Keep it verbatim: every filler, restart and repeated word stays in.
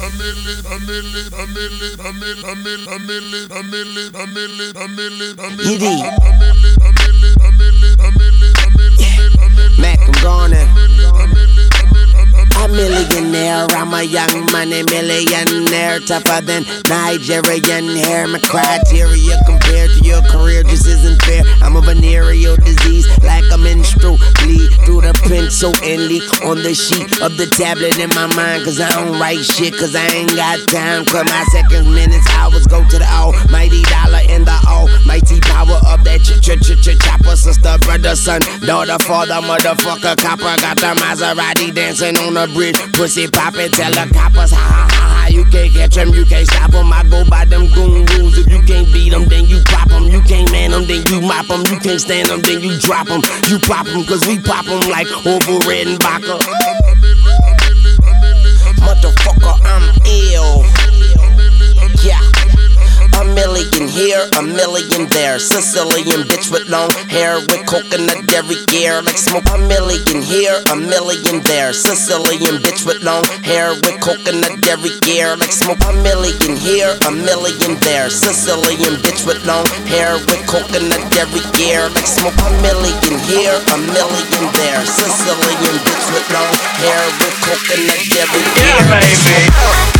Mac, I'm gone now. A millionaire, I'm a young money millionaire, tougher than Nigerian hair. My criteria compared to your career just isn't fair. I'm a venereal disease, like a menstrual bleed through the pencil and leak on the sheet of the tablet in my mind. Cause I don't write shit, cause I ain't got time. Cause my seconds, minutes, hours go to the almighty dollar and the almighty power of that ch ch ch ch chopper. Sister, brother, son, daughter, father, motherfucker, copper. Got the Maserati dancing on the bridge, pussy poppin', tell the coppers, ha ha ha ha. You can't catch them, you can't stop them. I go by them goon rules. If you can't beat them, then you pop them. You can't man them, then you mop them. You can't stand them, then you drop them. You pop them, cause we pop them like Orville Redenbacher. Motherfucker, I'm ill. Yeah. A million here, a million there. Sicilian bitch with long hair, with coconut dairy gear, like smoke. A million here, a million there. Sicilian bitch with long hair, with coconut dairy gear, like smoke. A million here, a million there. Sicilian bitch with long hair, with coconut dairy gear, like smoke. A million here, a million there. Sicilian bitch with long hair, with coconut dairy gear. Yeah, baby.